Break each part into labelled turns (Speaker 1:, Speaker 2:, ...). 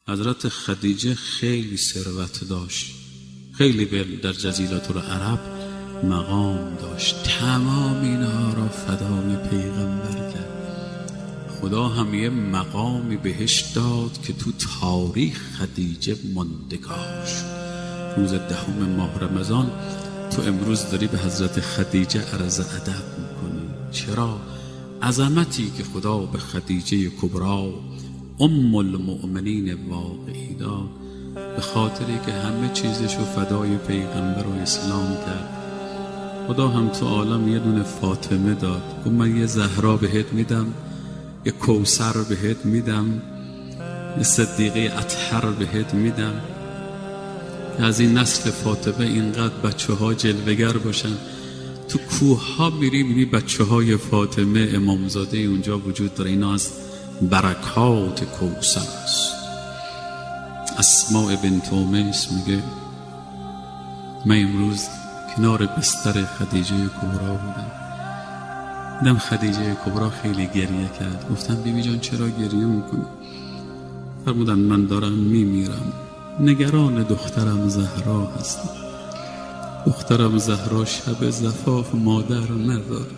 Speaker 1: حضرت خدیجه خیلی ثروت داشت، خیلی در جزیرة العرب مقام داشت، تمام اینها را فدای پیغمبر کرد. خدا هم یه مقامی بهش داد که تو تاریخ خدیجه ماندگار شد. روز 10 ماه رمضان تو امروز داری به حضرت خدیجه عرض ادب میکنی. چرا؟ عظمتی که خدا به خدیجه کبرا ام المؤمنین واقعی داد، به خاطری که همه چیزشو فدای پیغمبر و اسلام کرد. خدا هم تو عالم یه دونه فاطمه داد، گفت من یه زهرا بهت میدم، یه کوثر بهت میدم، یه صدیقه اطهر بهت میدم، که از این نسل فاطمه اینقدر بچه ها جلوگر باشن. تو کوه ها میری بچه های فاطمه امامزاده اونجا وجود داره. اینا از برکات کوثر است. اسماء بنت امیس میگه من امروز کنار بستر خدیجه کبرا بودم، دیدم خدیجه کبرا خیلی گریه کرد. گفتم بیبی جان چرا گریه میکنی؟ فرمودن من دارم میمیرم، نگران دخترم زهرا هستم. دخترم زهرا شب زفاف مادر نداره.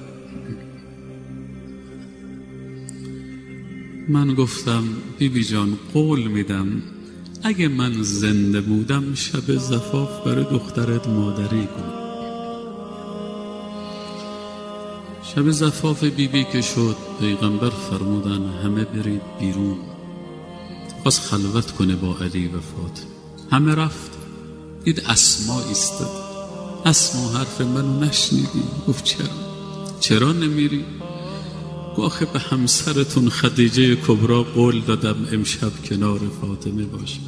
Speaker 1: من گفتم بیبی جان قول میدم اگه من زنده بودم شب زفاف برای دخترت مادری کنم. شب زفاف بیبی که شد پیغمبر فرمودن همه برید بیرون. خواست خلوت کنه با علی و فاطمه، همه رفت. دید اسما ایستاد. اسما حرف منو نشنیدی؟ گفت چرا نمیری؟ گفت آخه به همسرتون خدیجه کبرا قول دادم امشب کنار فاطمه باشم.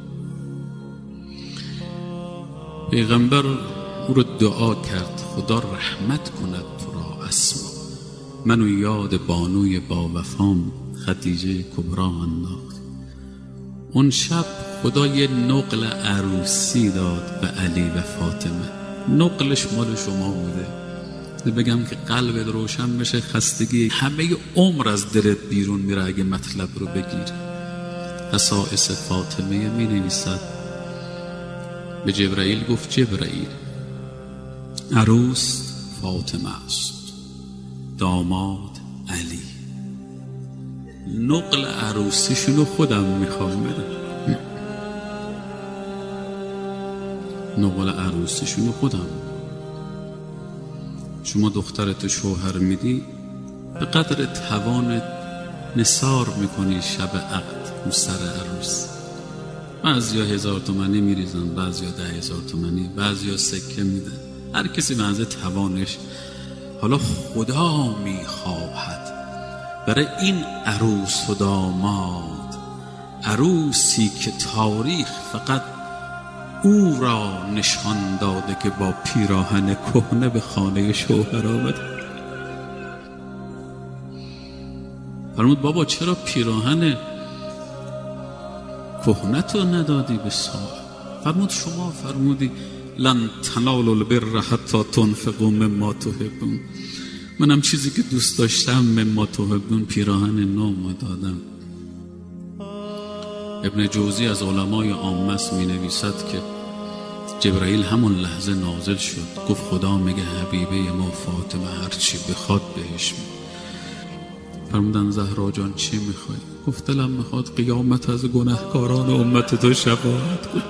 Speaker 1: پیغمبر او رو دعا کرد خدا رحمت کند تو را اسما، منو یاد بانوی با وفام خدیجه کبرا انداخت. اون شب خدا یه نقل عروسی داد به علی و فاطمه. نقلش مال شما بوده. بگم که قلبت روشن بشه، خستگی همه عمر از دلت بیرون میره اگه مطلب رو بگیری. خصائص فاطمه می نویسد. به جبرائیل گفت جبرائیل عروس فاطمه است، داماد علی. نقل عروسیشونو خودم میخوام بدم. نقل عروسیشونو خودم. شما دخترت شوهر میدی به قدر توانت نثار میکنی شب عقد رو سر عروس. بعضیا 1000 تومانی میریزن، بعضیا 10,000 تومانی، بعضیا سکه میدن، هر کسی به توانش. حالا خدا میخواهد برای این عروس و داماد، عروسی که تاریخ فقط او را نشان داده که با پیراهن کهنه به خانه شوهر آمد. فرمود بابا چرا پیراهن کهنه تو ندادی به صاحب؟ فرمود شما فرمودی لن تنالوا البر حتی تنفقوا مما تحبون. منم چیزی که دوست داشتم مما تحبون پیراهن نو دادم. ابن جوزی از علمای عامه می نویسد که جبرائیل همون لحظه نازل شد، گفت خدا میگه حبیبه ما فاطمه هر چی بخواد بهش میده. فرمودن زهرا جان چی میخوای؟ گفت دلم میخواد قیامت از گناهکاران امت تو شفاعت کن.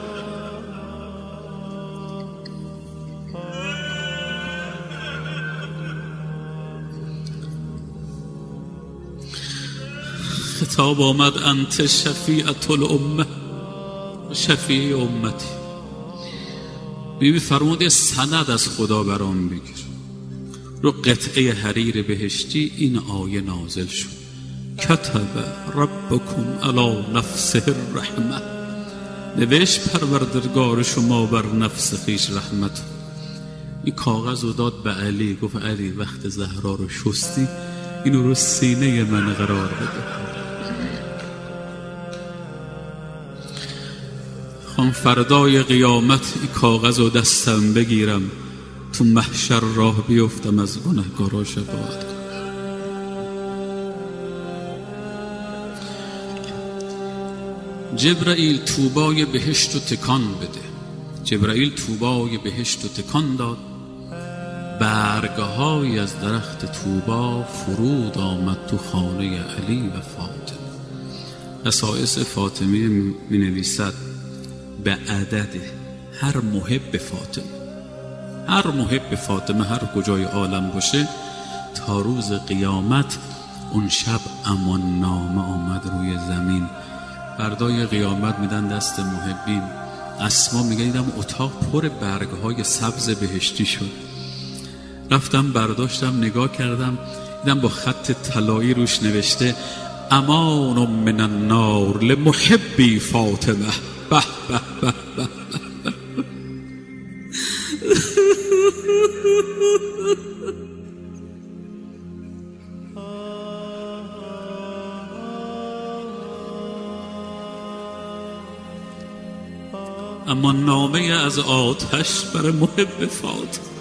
Speaker 1: خطاب آمد انت شفیعت الامه، شفیع امتی. بیبی فرمود یه سند از خدا برام بگیر. رو قطعه حریر بهشتی این آیه نازل شد. کتب ربکم علی نفسه الرحمه، نوشت پروردگار شما بر نفس خویش رحمت. این کاغذ رو داد به علی، گفت علی وقت زهرا رو شستی اینو رو سینه من قرار بده. خواهم فردای قیامت این کاغذ رو دستم بگیرم، تو محشر راه بیفتم از گناهکارا شفاعت کنم. جبرائیل طوبای بهشت و تکان بده. جبرائیل طوبای بهشت و تکان داد، برگهای از درخت طوبا فرود آمد تو خانه علی و فاطمه. خصائص فاطمه می نویسد به عدد هر محب فاطمه، هر محب فاطمه هر کجای عالم باشه تا روز قیامت. اون شب امان نامه آمد روی زمین، فردای قیامت میدن دست محبین. اسما میگه دیدم اتاق پر برگهای سبز بهشتی شد. رفتم برداشتم نگاه کردم، دیدم با خط طلایی روش نوشته امان من النار لمحبی فاطمه. به به به به. اما نامه از آتش برای محب فاطمه.